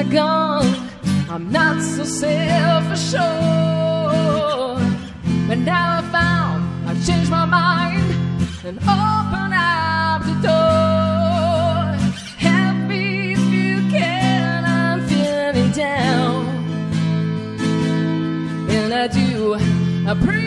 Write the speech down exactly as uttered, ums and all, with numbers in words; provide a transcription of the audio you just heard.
gone, I'm not so self-assured. But now I found I've changed my mind and open up the door. Help me if you can, I'm feeling down, and I do I pray